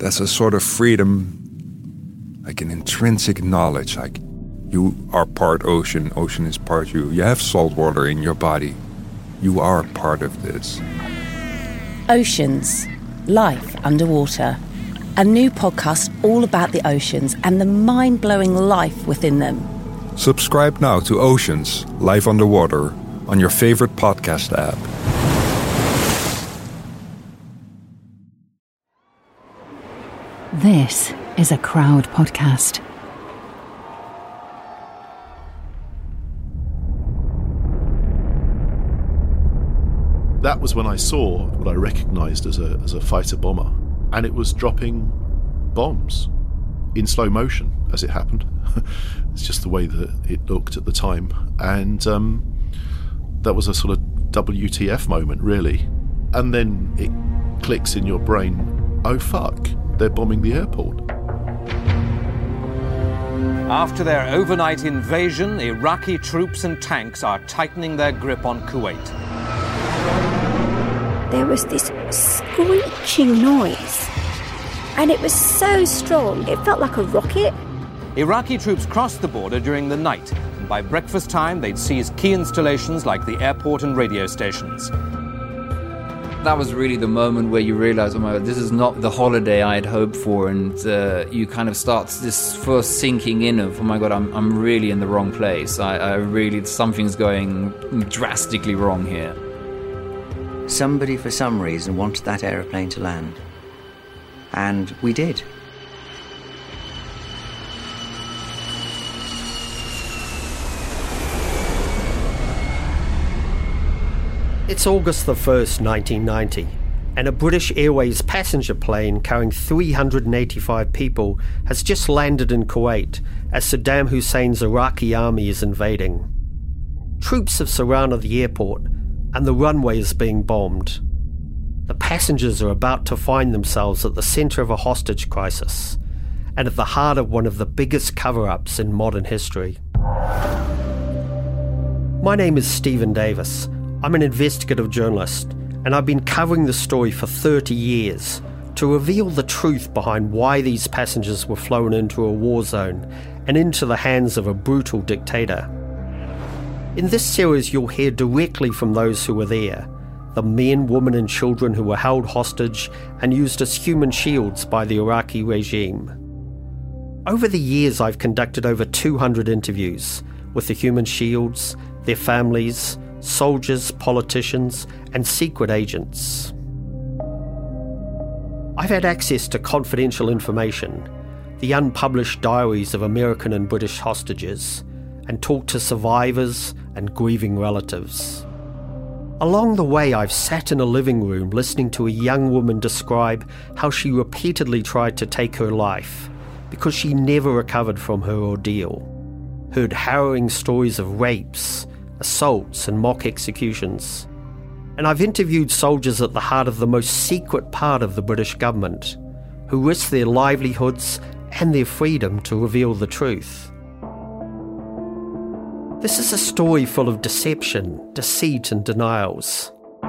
there's a sort of freedom, like an intrinsic knowledge, like you are part ocean, ocean is part you. You have salt water in your body. You are part of this. Oceans, life underwater. A new podcast all about the oceans and the mind-blowing life within them. Subscribe now to Oceans, Life Underwater, on your favorite podcast app. This is a Crowd podcast. That was when I saw what I recognised as a fighter bomber, and it was dropping bombs in slow motion as it happened. It's just the way that it looked at the time, and that was a sort of WTF moment, really. And then it clicks in your brain, oh fuck, they're bombing the airport. After their overnight invasion, Iraqi troops and tanks are tightening their grip on Kuwait. There was this screeching noise, and it was so strong, it felt like a rocket. Iraqi troops crossed the border during the night, and by breakfast time they'd seized key installations like the airport and radio stations. That was really the moment where you realise, oh my God, this is not the holiday I had hoped for, and you kind of start this first sinking in of, oh my God, I'm really in the wrong place. I really, something's going drastically wrong here. Somebody, for some reason, wanted that aeroplane to land. And we did. It's August the 1st, 1990, and a British Airways passenger plane carrying 385 people has just landed in Kuwait as Saddam Hussein's Iraqi army is invading. Troops have surrounded the airport, and the runway is being bombed. The passengers are about to find themselves at the centre of a hostage crisis, and at the heart of one of the biggest cover-ups in modern history. My name is Stephen Davis. I'm an investigative journalist, and I've been covering the story for 30 years to reveal the truth behind why these passengers were flown into a war zone and into the hands of a brutal dictator. In this series, you'll hear directly from those who were there, the men, women and children who were held hostage and used as human shields by the Iraqi regime. Over the years, I've conducted over 200 interviews with the human shields, their families, soldiers, politicians and secret agents. I've had access to confidential information, the unpublished diaries of American and British hostages, and talked to survivors and grieving relatives. Along the way, I've sat in a living room listening to a young woman describe how she repeatedly tried to take her life because she never recovered from her ordeal, heard harrowing stories of rapes, assaults and mock executions. And I've interviewed soldiers at the heart of the most secret part of the British government, who risked their livelihoods and their freedom to reveal the truth. This is a story full of deception, deceit and denials.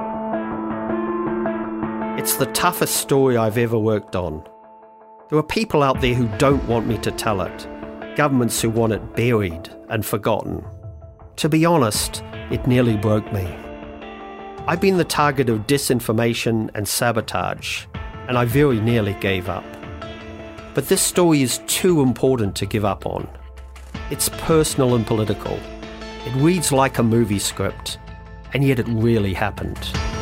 It's the toughest story I've ever worked on. There are people out there who don't want me to tell it, governments who want it buried and forgotten. To be honest, it nearly broke me. I've been the target of disinformation and sabotage, and I very nearly gave up. But this story is too important to give up on. It's personal and political. It reads like a movie script, and yet it really happened.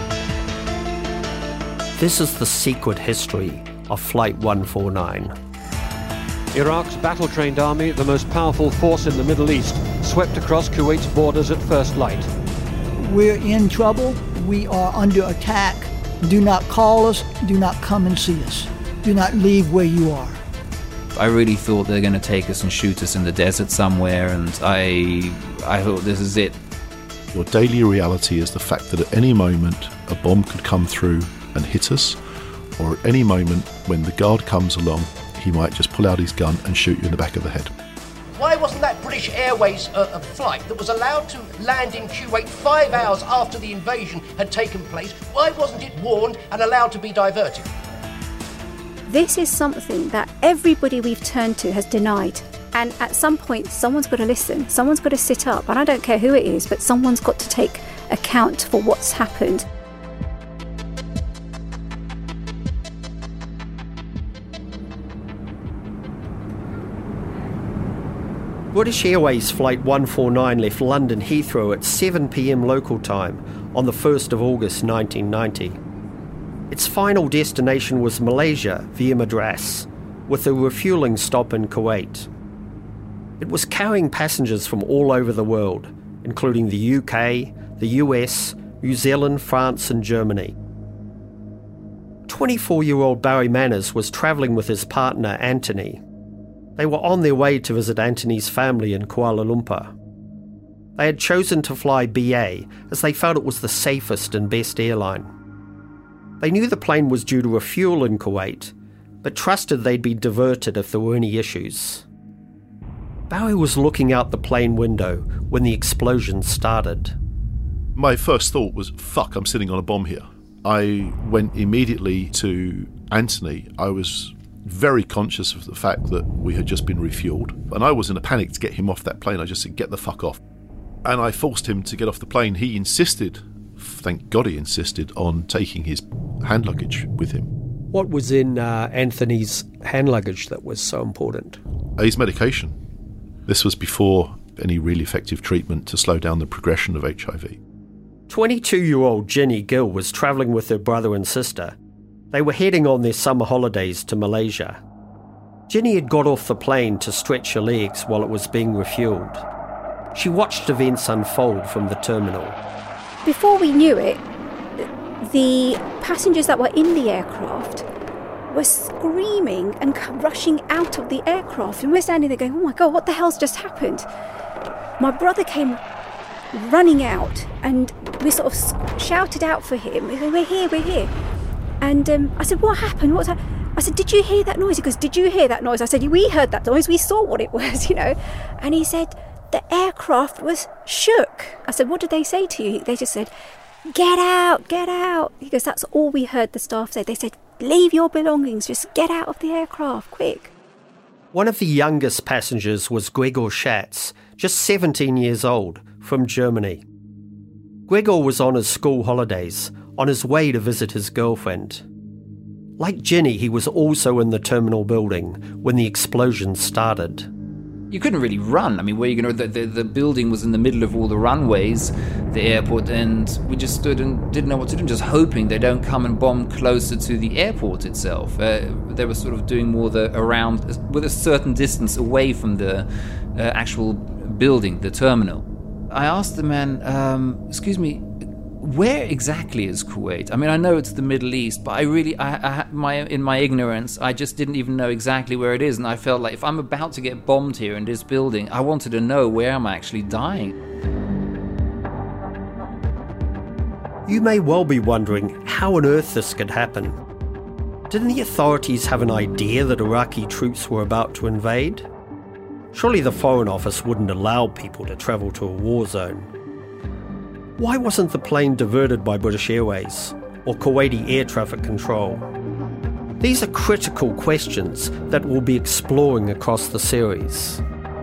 This is the secret history of Flight 149. Iraq's battle-trained army, the most powerful force in the Middle East, swept across Kuwait's borders at first light. We're in trouble. We are under attack. Do not call us. Do not come and see us. Do not leave where you are. I really thought they were going to take us and shoot us in the desert somewhere, and I thought this is it. Your daily reality is the fact that at any moment a bomb could come through and hit us, or at any moment when the guard comes along, he might just pull out his gun and shoot you in the back of the head. Why wasn't that British Airways flight that was allowed to land in Kuwait 5 hours after the invasion had taken place, why wasn't it warned and allowed to be diverted? This is something that everybody we've turned to has denied. And at some point, someone's got to listen. Someone's got to sit up. And I don't care who it is, but someone's got to take account for what's happened. British Airways Flight 149 left London Heathrow at 7 p.m. local time on the 1st of August 1990. Its final destination was Malaysia via Madras, with a refuelling stop in Kuwait. It was carrying passengers from all over the world, including the UK, the US, New Zealand, France and Germany. 24-year-old Barry Manners was travelling with his partner Anthony. They were on their way to visit Anthony's family in Kuala Lumpur. They had chosen to fly BA as they felt it was the safest and best airline. They knew the plane was due to refuel in Kuwait, but trusted they'd be diverted if there were any issues. Barry was looking out the plane window when the explosion started. My first thought was, fuck, I'm sitting on a bomb here. I went immediately to Anthony. I was very conscious of the fact that we had just been refueled, and I was in a panic to get him off that plane. I just said, get the fuck off. And I forced him to get off the plane. He insisted, thank God he insisted, on taking his hand luggage with him. What was in Anthony's hand luggage that was so important? His medication. This was before any really effective treatment to slow down the progression of HIV. 22-year-old Ginny Gill was travelling with her brother and sister. They were heading on their summer holidays to Malaysia. Ginny had got off the plane to stretch her legs while it was being refuelled. She watched events unfold from the terminal. Before we knew it, the passengers that were in the aircraft were screaming and rushing out of the aircraft. And we're standing there going, oh my God, what the hell's just happened? My brother came running out and we sort of shouted out for him. We said, we're here. And I said, what happened? I said, did you hear that noise? He goes, did you hear that noise? I said, we heard that noise. We saw what it was, And he said, the aircraft was shook. I said, what did they say to you? They just said, get out, get out. He goes, that's all we heard the staff say. They said, leave your belongings, just get out of the aircraft, quick. One of the youngest passengers was Gregor Schatz, just 17 years old, from Germany. Gregor was on his school holidays, on his way to visit his girlfriend. Like Ginny, he was also in the terminal building when the explosion started. You couldn't really run. I mean, where you going to? The building was in the middle of all the runways, the airport, and we just stood and didn't know what to do, just hoping they don't come and bomb closer to the airport itself. They were sort of doing more around with a certain distance away from the actual building, the terminal. I asked the man, excuse me, where exactly is Kuwait? I mean, I know it's the Middle East, but in my ignorance, I just didn't even know exactly where it is. And I felt like if I'm about to get bombed here in this building, I wanted to know where I'm actually dying. You may well be wondering how on earth this could happen. Didn't the authorities have an idea that Iraqi troops were about to invade? Surely the Foreign Office wouldn't allow people to travel to a war zone. Why wasn't the plane diverted by British Airways or Kuwaiti air traffic control? These are critical questions that we'll be exploring across the series.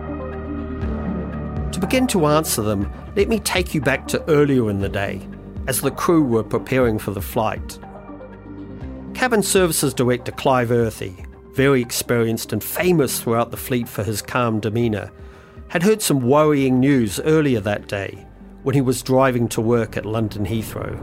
To begin to answer them, let me take you back to earlier in the day, as the crew were preparing for the flight. Cabin Services Director Clive Earthy, very experienced and famous throughout the fleet for his calm demeanour, had heard some worrying news earlier that day when he was driving to work at London Heathrow.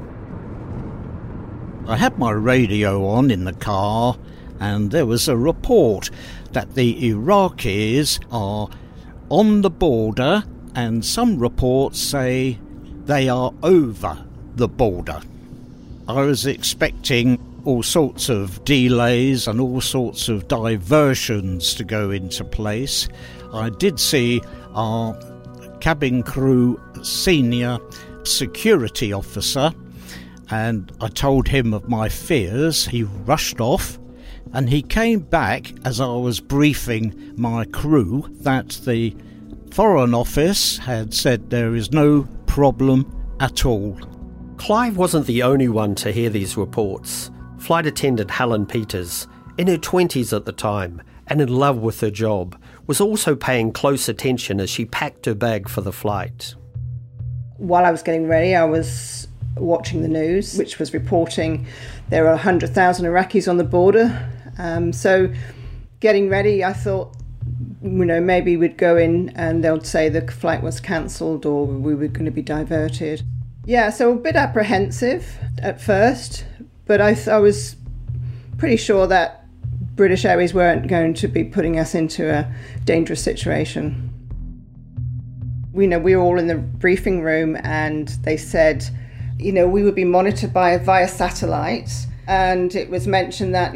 I had my radio on in the car, and there was a report that the Iraqis are on the border, and some reports say they are over the border. I was expecting all sorts of delays and all sorts of diversions to go into place. I did see our cabin crew senior security officer, and I told him of my fears. He rushed off, and he came back as I was briefing my crew that the Foreign Office had said there is no problem at all. Clive wasn't the only one to hear these reports. Flight attendant Helen Peters, In her 20s at the time, and in love with her job, was also paying close attention as she packed her bag for the flight. While I was getting ready, I was watching the news, which was reporting there are 100,000 Iraqis on the border. So getting ready, I thought, maybe we'd go in and they'll say the flight was cancelled or we were going to be diverted. Yeah, so a bit apprehensive at first, but I was pretty sure that British Airways weren't going to be putting us into a dangerous situation. We were all in the briefing room and they said, we would be monitored via satellite, and it was mentioned that,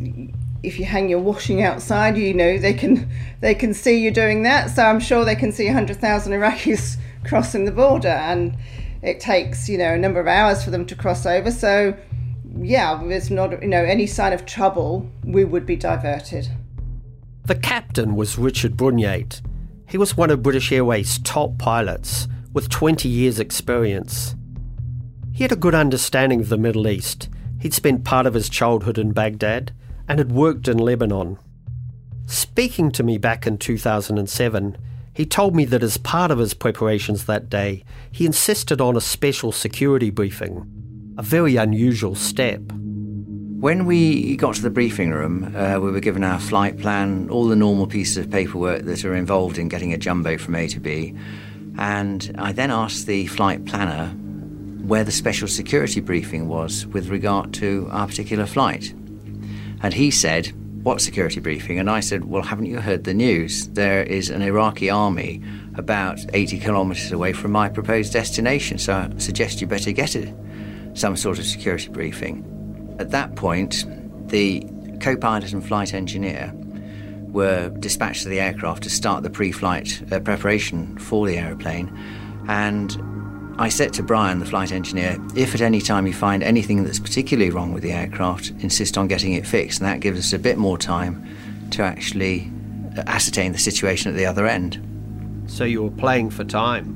if you hang your washing outside, they can see you doing that. So I'm sure they can see 100,000 Iraqis crossing the border, and it takes, a number of hours for them to cross over. So yeah, there's not, any sign of trouble, we would be diverted. The captain was Richard Bruniate. He was one of British Airways' top pilots with 20 years' experience. He had a good understanding of the Middle East. He'd spent part of his childhood in Baghdad and had worked in Lebanon. Speaking to me back in 2007, he told me that as part of his preparations that day, he insisted on a special security briefing, a very unusual step. When we got to the briefing room, we were given our flight plan, all the normal pieces of paperwork that are involved in getting a jumbo from A to B, and I then asked the flight planner where the special security briefing was with regard to our particular flight. And he said, "What security briefing?" And I said, "Well, haven't you heard the news? There is an Iraqi army about 80 kilometres away from my proposed destination, so I suggest you better get some sort of security briefing." At that point, the co-pilot and flight engineer were dispatched to the aircraft to start the pre-flight preparation for the aeroplane, and I said to Brian, the flight engineer, if at any time you find anything that's particularly wrong with the aircraft, insist on getting it fixed, and that gives us a bit more time to actually ascertain the situation at the other end. So you were playing for time?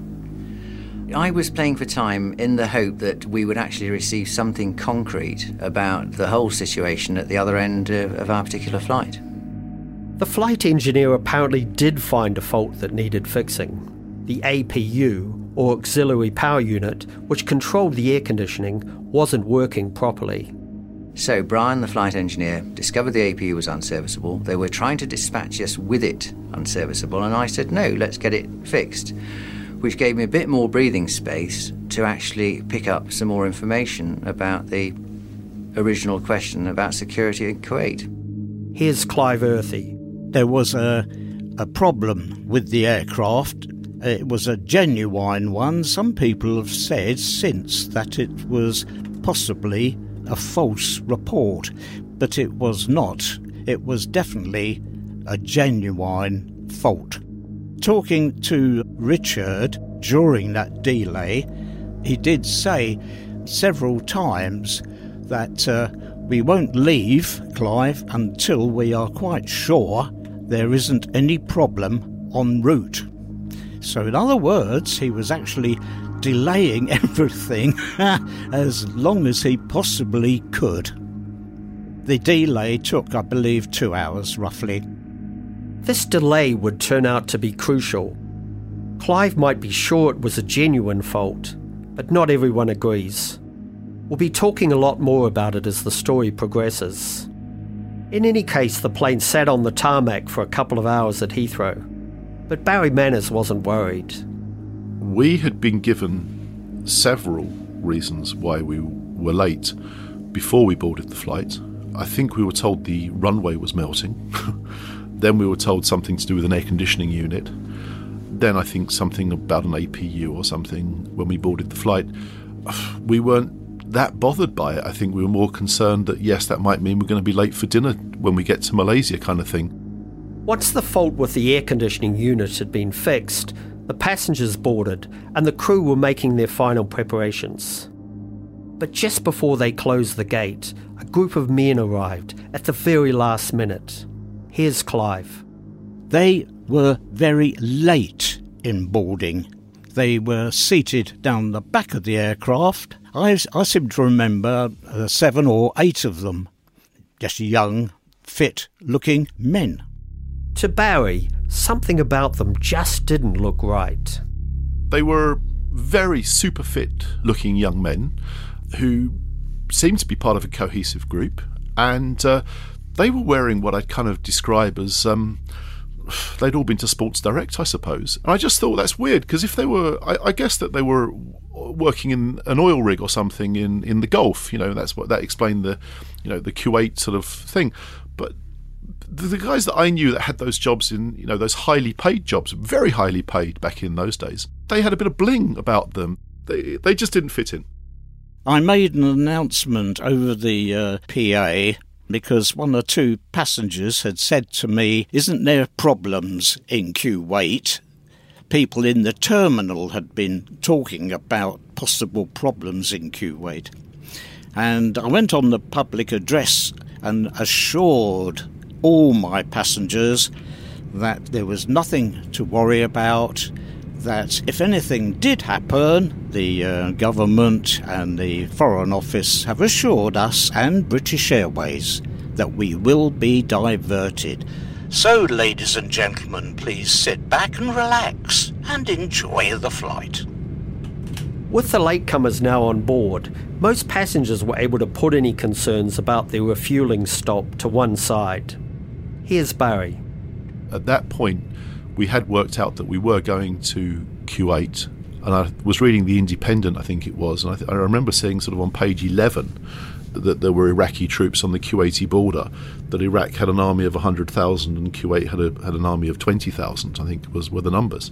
I was playing for time in the hope that we would actually receive something concrete about the whole situation at the other end of our particular flight. The flight engineer apparently did find a fault that needed fixing. The APU, or auxiliary power unit, which controlled the air conditioning, wasn't working properly. So Brian, the flight engineer, discovered the APU was unserviceable. They were trying to dispatch us with it unserviceable, and I said, no, let's get it fixed, which gave me a bit more breathing space to actually pick up some more information about the original question about security in Kuwait. Here's Clive Earthy. There was a problem with the aircraft. It was a genuine one. Some people have said since that it was possibly a false report, but it was not. It was definitely a genuine fault. Talking to Richard during that delay, he did say several times that we won't leave, Clive, until we are quite sure there isn't any problem en route. So in other words, he was actually delaying everything as long as he possibly could. The delay took, I believe, 2 hours roughly. This delay would turn out to be crucial. Clive might be sure it was a genuine fault, but not everyone agrees. We'll be talking a lot more about it as the story progresses. In any case, the plane sat on the tarmac for a couple of hours at Heathrow. But Barry Manners wasn't worried. We had been given several reasons why we were late before we boarded the flight. I think we were told the runway was melting. Then we were told something to do with an air conditioning unit. Then I think something about an APU or something when we boarded the flight. We weren't that bothered by it. I think we were more concerned that, yes, that might mean we're going to be late for dinner when we get to Malaysia kind of thing. Once the fault with the air conditioning unit had been fixed, the passengers boarded and the crew were making their final preparations. But just before they closed the gate, a group of men arrived at the very last minute. Here's Clive. They were very late in boarding. They were seated down the back of the aircraft. I seem to remember 7 or 8 of them, just young fit-looking men. To Barry, something about them just didn't look right. They were very super fit looking young men who seemed to be part of a cohesive group, and they were wearing what I'd kind of describe as they'd all been to Sports Direct, I suppose. And I just thought that's weird, because if they were, I guess that they were working in an oil rig or something in the Gulf, that explained the Kuwait sort of thing. But the guys that I knew that had those jobs in, those highly paid jobs, very highly paid back in those days, they had a bit of bling about them. They just didn't fit in. I made an announcement over the PA because one or two passengers had said to me, "Isn't there problems in Kuwait?" People in the terminal had been talking about possible problems in Kuwait. And I went on the public address and assured all my passengers that there was nothing to worry about, that if anything did happen, the government and the Foreign Office have assured us and British Airways that we will be diverted. So, ladies and gentlemen, please sit back and relax and enjoy the flight. With the latecomers now on board, most passengers were able to put any concerns about their refuelling stop to one side. Here's Barry. At that point, we had worked out that we were going to Kuwait, and I was reading The Independent, I think it was, and I remember seeing sort of on page 11 that there were Iraqi troops on the Kuwaiti border, that Iraq had an army of 100,000 and Kuwait had an army of 20,000, I think were the numbers.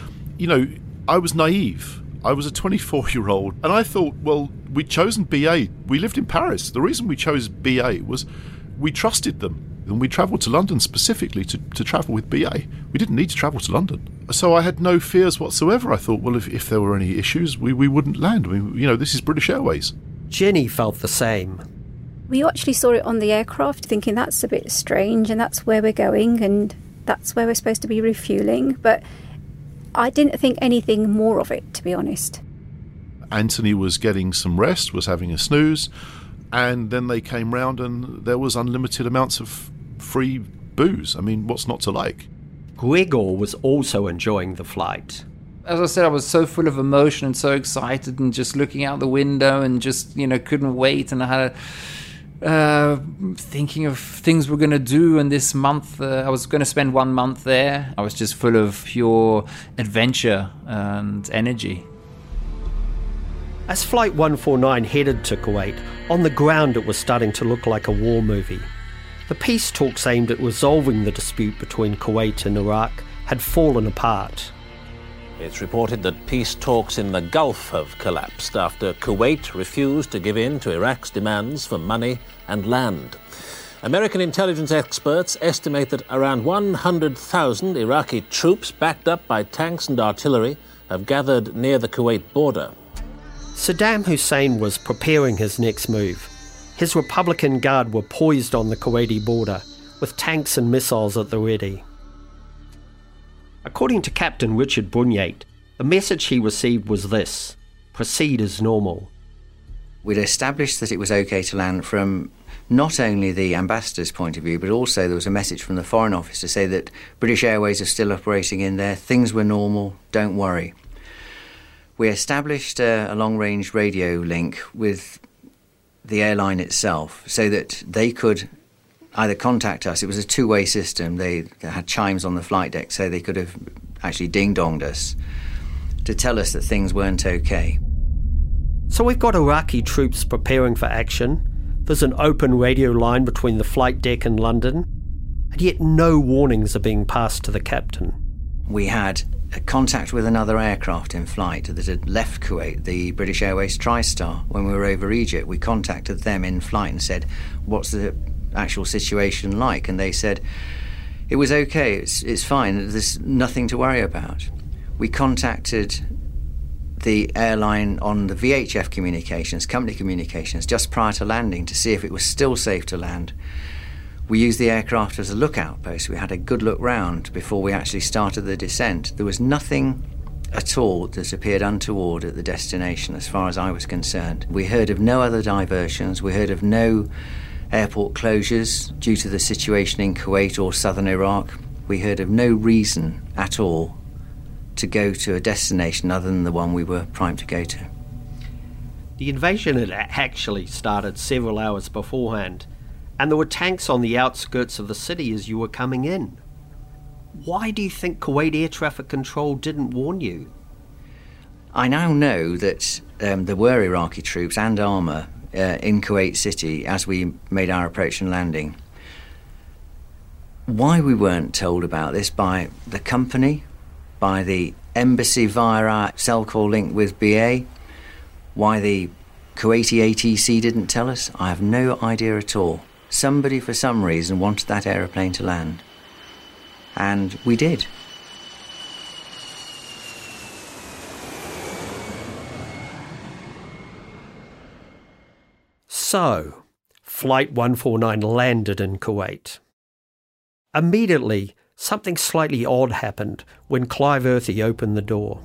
I was naive. I was a 24-year-old, and I thought, well, we'd chosen BA. We lived in Paris. The reason we chose BA was we trusted them. And we travelled to London specifically to travel with BA. We didn't need to travel to London. So I had no fears whatsoever. I thought, well, if there were any issues, we wouldn't land. I mean, this is British Airways. Jenny felt the same. We actually saw it on the aircraft, thinking that's a bit strange, and that's where we're going, and that's where we're supposed to be refuelling. But I didn't think anything more of it, to be honest. Anthony was getting some rest, was having a snooze, and then they came round and there was unlimited amounts of free booze. I mean, what's not to like? Gregor was also enjoying the flight. As I said, I was so full of emotion and so excited and just looking out the window and just, couldn't wait. And I had thinking of things we're going to do. And this month, I was going to spend 1 month there. I was just full of pure adventure and energy. As Flight 149 headed to Kuwait, on the ground it was starting to look like a war movie. The peace talks aimed at resolving the dispute between Kuwait and Iraq had fallen apart. It's reported that peace talks in the Gulf have collapsed after Kuwait refused to give in to Iraq's demands for money and land. American intelligence experts estimate that around 100,000 Iraqi troops, backed up by tanks and artillery, have gathered near the Kuwait border. Saddam Hussein was preparing his next move. His Republican Guard were poised on the Kuwaiti border, with tanks and missiles at the ready. According to Captain Richard Bunyate, the message he received was this: proceed as normal. We'd established that it was okay to land from not only the ambassador's point of view, but also there was a message from the Foreign Office to say that British Airways are still operating in there, things were normal, don't worry. We established a long-range radio link with the airline itself so that they could either contact us. It was a two-way system. They had chimes on the flight deck, so they could have actually ding-donged us to tell us that things weren't okay. So we've got Iraqi troops preparing for action. There's an open radio line between the flight deck and London, and yet no warnings are being passed to the captain. We had a contact with another aircraft in flight that had left Kuwait, the British Airways TriStar. When we were over Egypt, we contacted them in flight and said, what's the actual situation like? And they said, it was okay, it's fine, there's nothing to worry about. We contacted the airline on the VHF communications, company communications, just prior to landing to see if it was still safe to land. We used the aircraft as a lookout post. We had a good look round before we actually started the descent. There was nothing at all that appeared untoward at the destination as far as I was concerned. We heard of no other diversions. We heard of no airport closures due to the situation in Kuwait or southern Iraq. We heard of no reason at all to go to a destination other than the one we were primed to go to. The invasion had actually started several hours beforehand, and there were tanks on the outskirts of the city as you were coming in. Why do you think Kuwait Air Traffic Control didn't warn you? I now know that there were Iraqi troops and armour in Kuwait City as we made our approach and landing. Why we weren't told about this by the company, by the embassy via our cell call link with BA, why the Kuwaiti ATC didn't tell us, I have no idea at all. Somebody, for some reason, wanted that aeroplane to land. And we did. So, Flight 149 landed in Kuwait. Immediately, something slightly odd happened when Clive Earthy opened the door.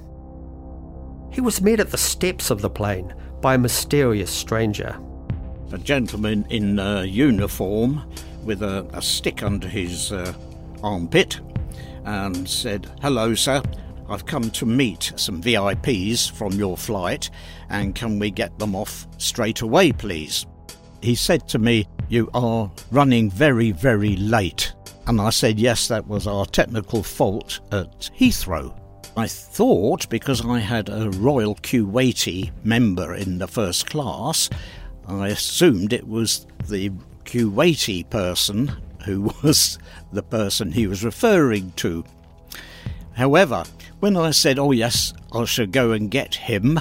He was met at the steps of the plane by a mysterious stranger. A gentleman in uniform with a stick under his armpit and said, "Hello, sir. I've come to meet some VIPs from your flight, and can we get them off straight away, please?" He said to me, "You are running very, very late." And I said, yes, that was our technical fault at Heathrow. I thought, because I had a Royal Kuwaiti member in the first class, I assumed it was the Kuwaiti person who was the person he was referring to. However, when I said, "Oh yes, I shall go and get him,"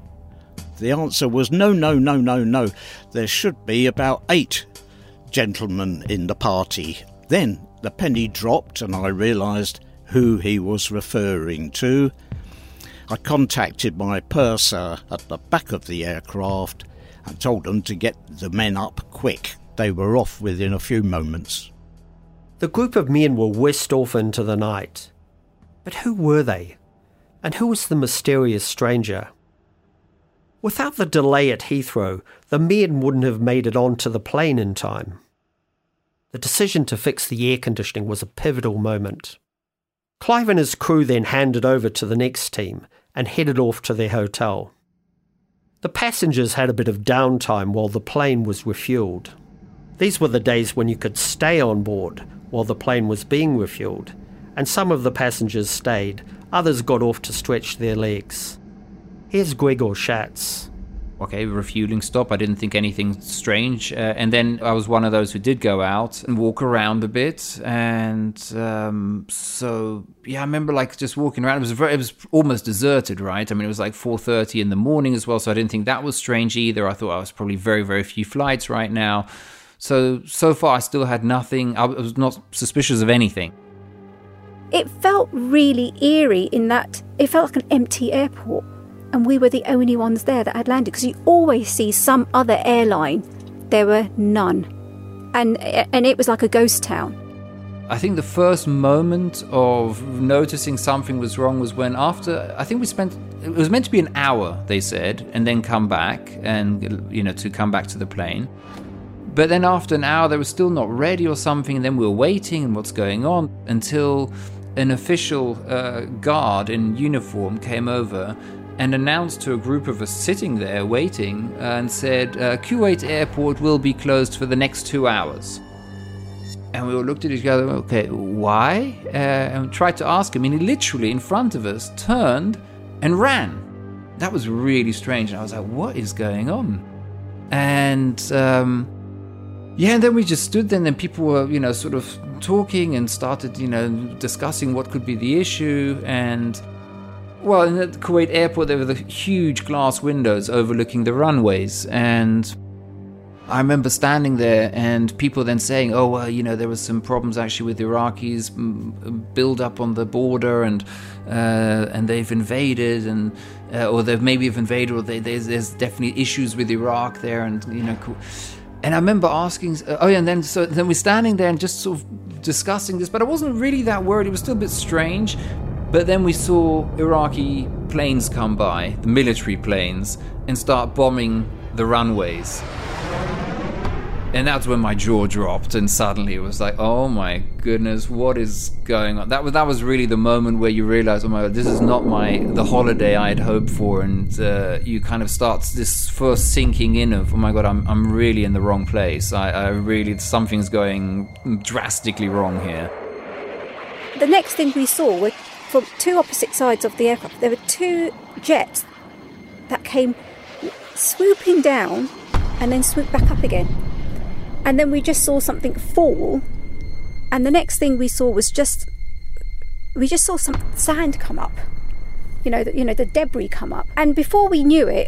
the answer was no. There should be about 8 gentlemen in the party. Then the penny dropped and I realised who he was referring to. I contacted my purser at the back of the aircraft and told them to get the men up quick. They were off within a few moments. The group of men were whisked off into the night. But who were they? And who was the mysterious stranger? Without the delay at Heathrow, the men wouldn't have made it onto the plane in time. The decision to fix the air conditioning was a pivotal moment. Clive and his crew then handed over to the next team and headed off to their hotel. The passengers had a bit of downtime while the plane was refuelled. These were the days when you could stay on board while the plane was being refuelled, and some of the passengers stayed, others got off to stretch their legs. Here's Gregor Schatz. Okay, refueling stop. I didn't think anything strange. And then I was one of those who did go out and walk around a bit. And so, yeah, I remember like just walking around. It was almost deserted, right? I mean, it was like 4:30 in the morning as well. So I didn't think that was strange either. I thought I was probably very, very few flights right now. So far I still had nothing. I was not suspicious of anything. It felt really eerie in that it felt like an empty airport. And we were the only ones there that had landed, because you always see some other airline. There were none. And it was like a ghost town. I think the first moment of noticing something was wrong was when after, I think it was meant to be an hour, they said, and then come back and, to come back to the plane. But then after an hour, they were still not ready or something, and then we were waiting and what's going on until an official guard in uniform came over and announced to a group of us sitting there waiting and said, Kuwait airport will be closed for the next 2 hours. And we all looked at each other, okay, why? And tried to ask him, and he literally in front of us turned and ran. That was really strange. And I was like, what is going on? And and then we just stood there, and then people were, sort of talking and started, discussing what could be the issue. And well, in the Kuwait airport, there were the huge glass windows overlooking the runways. And I remember standing there and people then saying, there was some problems actually with Iraqis build up on the border and they've invaded or they've maybe invaded or there's definitely issues with Iraq there. And, and I remember asking, and then we're standing there and just sort of discussing this, but I wasn't really that worried. It was still a bit strange. But then we saw Iraqi planes come by, the military planes, and start bombing the runways. And that's when my jaw dropped, and suddenly it was like, oh my goodness, what is going on? That was really the moment where you realize, oh my God, this is not the holiday I had hoped for, and you kind of start this first sinking in of, oh my God, I'm really in the wrong place. I really, something's going drastically wrong here. The next thing we saw were from two opposite sides of the aircraft. There were two jets that came swooping down and then swooped back up again. And then we just saw something fall, and the next thing we saw was we just saw some sand come up, the debris come up. And before we knew it,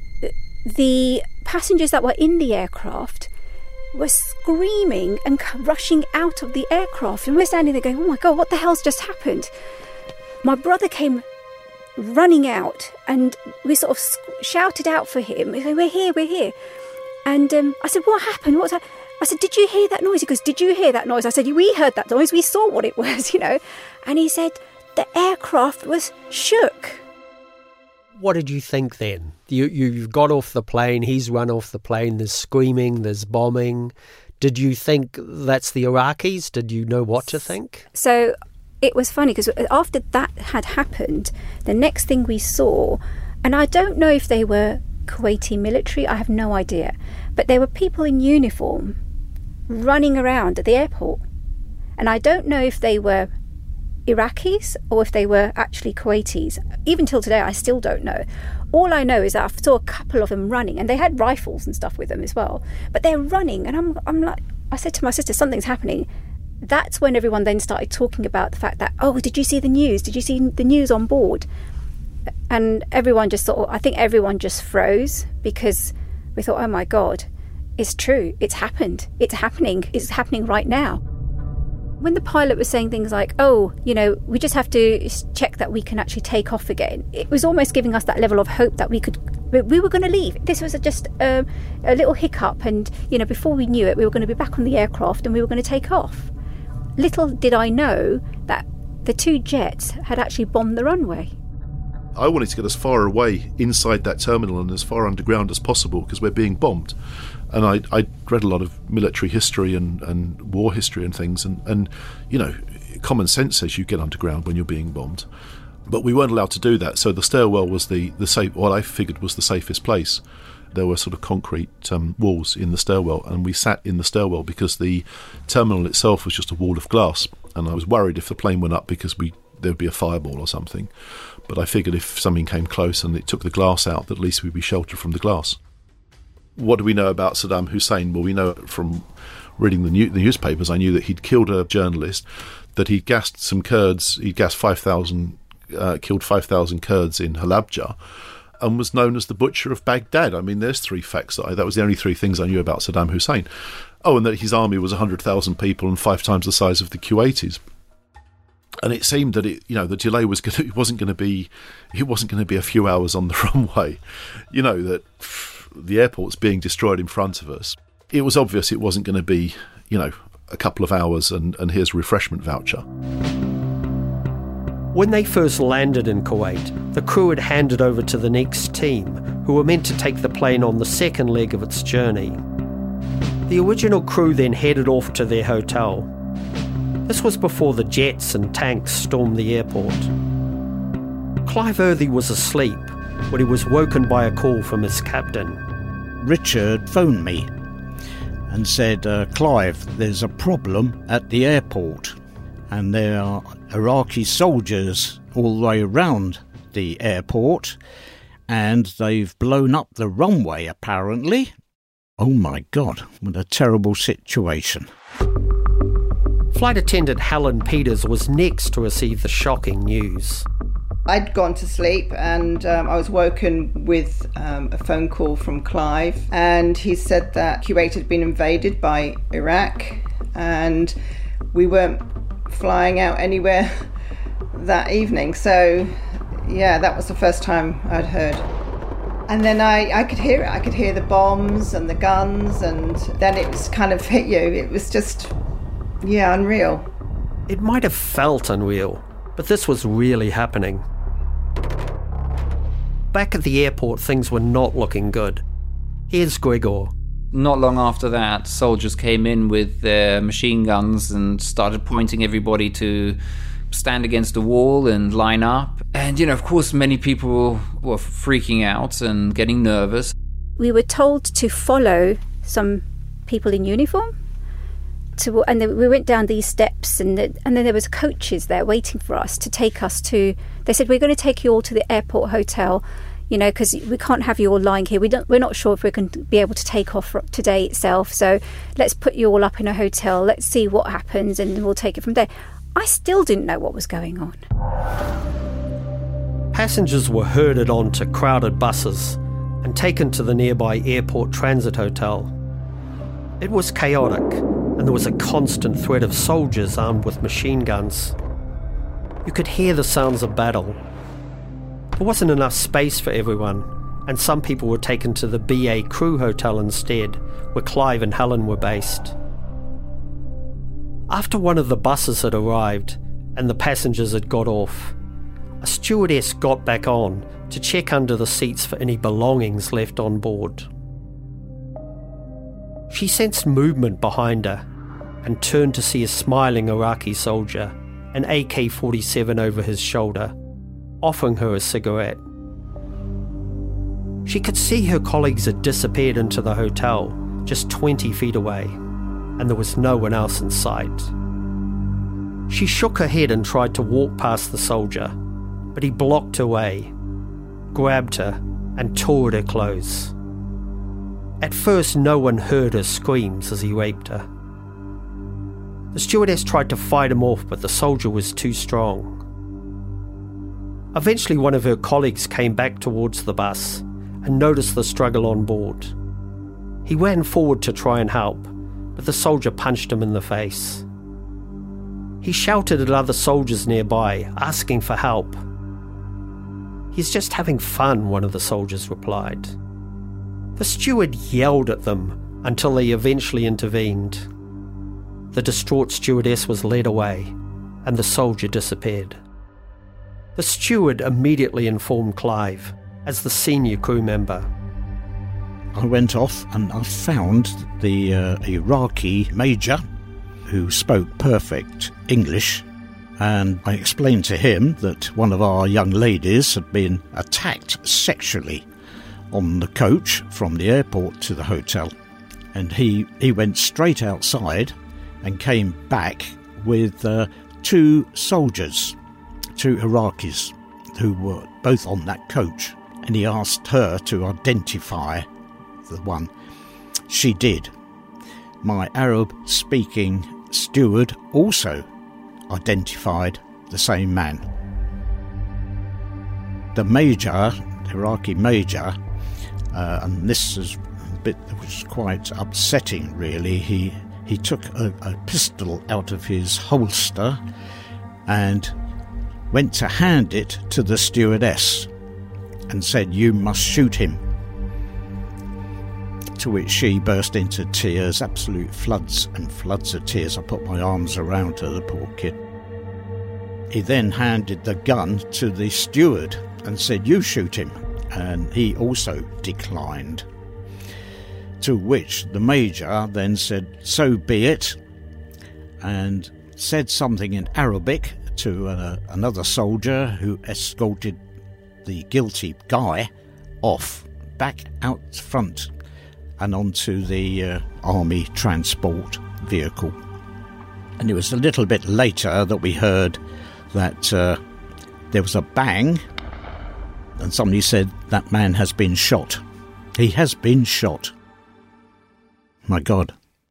the passengers that were in the aircraft were screaming and rushing out of the aircraft, and we're standing there going, oh my God, what the hell's just happened? My brother came running out, and we sort of shouted out for him. We said, we're here. And I said, what happened? I said, did you hear that noise? He goes, did you hear that noise? I said, we heard that noise. We saw what it was, And he said, the aircraft was shook. What did you think then? You've got off the plane, he's run off the plane, there's screaming, there's bombing. Did you think that's the Iraqis? Did you know what to think? So it was funny because after that had happened, the next thing we saw, and I don't know if they were Kuwaiti military, I have no idea, but there were people in uniform running around at the airport, and I don't know if they were Iraqis or if they were actually Kuwaitis. Even till today I still don't know. All I know is that I saw a couple of them running, and they had rifles and stuff with them as well, but they're running, and I'm like, I said to my sister, something's happening. That's when everyone then started talking about the fact that, oh, did you see the news? Did you see the news on board? And everyone just I think everyone just froze, because we thought, oh my God, it's true. It's happened. It's happening. It's happening right now. When the pilot was saying things like, oh, we just have to check that we can actually take off again, it was almost giving us that level of hope that we were going to leave. This was just a little hiccup, and, before we knew it, we were going to be back on the aircraft and we were going to take off. Little did I know that the two jets had actually bombed the runway. I wanted to get as far away inside that terminal and as far underground as possible because we're being bombed. And I read a lot of military history and war history and things, and common sense says you get underground when you're being bombed. But we weren't allowed to do that, so the stairwell was the safe, what I figured was the safest place. There were sort of concrete walls in the stairwell, and we sat in the stairwell because the terminal itself was just a wall of glass, and I was worried if the plane went up because there would be a fireball or something. But I figured if something came close and it took the glass out, that at least we'd be sheltered from the glass. What do we know about Saddam Hussein? Well, we know from reading the newspapers, I knew that he'd killed a journalist, that he'd gassed some Kurds, killed 5,000 Kurds in Halabja, and was known as the Butcher of Baghdad. I mean, there's three facts. That was the only three things I knew about Saddam Hussein. Oh, and that his army was 100,000 people and 5 times the size of the Kuwaitis. And it seemed that the delay wasn't going to be a few hours on the runway. That the airport's being destroyed in front of us. It was obvious it wasn't going to be, a couple of hours and here's a refreshment voucher. When they first landed in Kuwait, the crew had handed over to the next team, who were meant to take the plane on the second leg of its journey. The original crew then headed off to their hotel. This was before the jets and tanks stormed the airport. Clive Earthy was asleep when he was woken by a call from his captain. Richard phoned me and said, Clive, there's a problem at the airport, and there are Iraqi soldiers all the way around the airport, and they've blown up the runway apparently. Oh my God, what a terrible situation. Flight attendant Helen Peters was next to receive the shocking news. I'd gone to sleep, and I was woken with a phone call from Clive, and he said that Kuwait had been invaded by Iraq and we weren't flying out anywhere that evening. So yeah, that was the first time I'd heard. And then I could hear it. I could hear the bombs and the guns, and then it was kind of hit you. It was just, unreal. It might have felt unreal, but this was really happening. Back at the airport, things were not looking good. Here's Gregor. not long after that, soldiers came in with their machine guns and started pointing everybody to stand against a wall and line up. And, of course, many people were freaking out and getting nervous. We were told to follow some people in uniform. And then we went down these steps, and then there was coaches there waiting for us to take us to... They said, we're going to take you all to the airport hotel, because we can't have you all lying here. We're not sure if we're going to be able to take off today itself, so let's put you all up in a hotel. Let's see what happens, and we'll take it from there. I still didn't know what was going on. Passengers were herded onto crowded buses and taken to the nearby airport transit hotel. It was chaotic, and there was a constant threat of soldiers armed with machine guns. You could hear the sounds of battle. There wasn't enough space for everyone, and some people were taken to the BA Crew Hotel instead, where Clive and Helen were based. After one of the buses had arrived and the passengers had got off, a stewardess got back on to check under the seats for any belongings left on board. She sensed movement behind her and turned to see a smiling Iraqi soldier, an AK-47 over his shoulder, offering her a cigarette. She could see her colleagues had disappeared into the hotel just 20 feet away, and there was no one else in sight. She shook her head and tried to walk past the soldier, but he blocked her way, grabbed her, and tore at her clothes. At first, no one heard her screams as he raped her. The stewardess tried to fight him off, but the soldier was too strong. Eventually, one of her colleagues came back towards the bus and noticed the struggle on board. He ran forward to try and help, but the soldier punched him in the face. He shouted at other soldiers nearby, asking for help. "He's just having fun," one of the soldiers replied. The steward yelled at them until they eventually intervened. The distraught stewardess was led away, and the soldier disappeared. The steward immediately informed Clive, as the senior crew member. I went off and I found the Iraqi major who spoke perfect English, and I explained to him that one of our young ladies had been attacked sexually on the coach from the airport to the hotel, and he went straight outside and came back with two soldiers, two Iraqis, who were both on that coach, and he asked her to identify the one. She did. My Arab-speaking steward also identified the same man. The major, the Iraqi major, and this is a bit that was quite upsetting, really. He took a pistol out of his holster and went to hand it to the stewardess and said, "You must shoot him." To which she burst into tears, absolute floods and floods of tears. I put my arms around her, the poor kid. He then handed the gun to the steward and said, "You shoot him," and he also declined. To which the major then said, "So be it," and said something in Arabic to another soldier who escorted the guilty guy off, back out front and onto the army transport vehicle. And it was a little bit later that we heard that there was a bang, and somebody said, "That man has been shot. He has been shot." My God.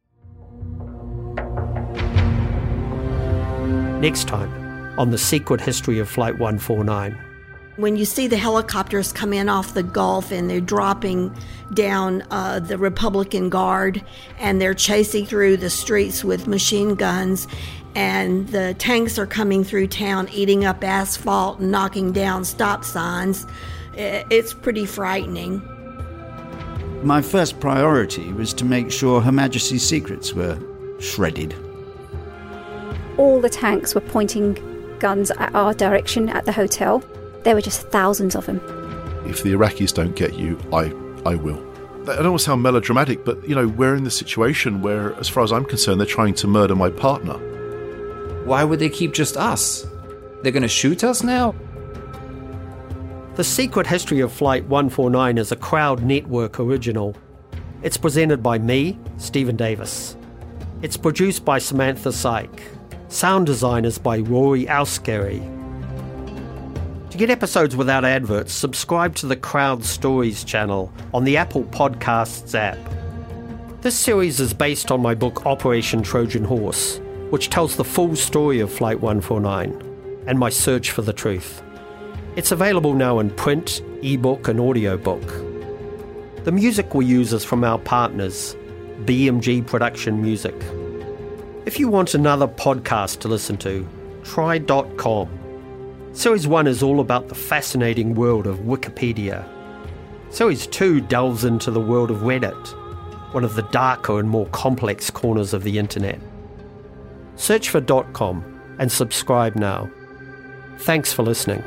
Next time on The Secret History of Flight 149. When you see the helicopters come in off the Gulf and they're dropping down the Republican Guard, and they're chasing through the streets with machine guns, and the tanks are coming through town eating up asphalt and knocking down stop signs, it's pretty frightening. My first priority was to make sure Her Majesty's secrets were shredded. All the tanks were pointing guns at our direction at the hotel. There were just thousands of them. If the Iraqis don't get you, I will. I don't want to sound melodramatic, but, we're in the situation where, as far as I'm concerned, they're trying to murder my partner. Why would they keep just us? They're going to shoot us now? The Secret History of Flight 149 is a Crowd Network original. It's presented by me, Stephen Davis. It's produced by Samantha Syke. Sound design is by Rory Alscary. To get episodes without adverts, subscribe to the Crowd Stories channel on the Apple Podcasts app. This series is based on my book Operation Trojan Horse, which tells the full story of Flight 149 and my search for the truth. It's available now in print, ebook and audiobook. The music we use is from our partners, BMG Production Music. If you want another podcast to listen to, try .com. Series 1 is all about the fascinating world of Wikipedia. Series 2 delves into the world of Reddit, one of the darker and more complex corners of the internet. Search for .com and subscribe now. Thanks for listening.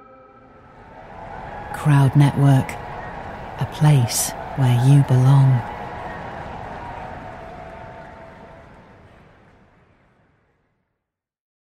Crowd Network, a place where you belong.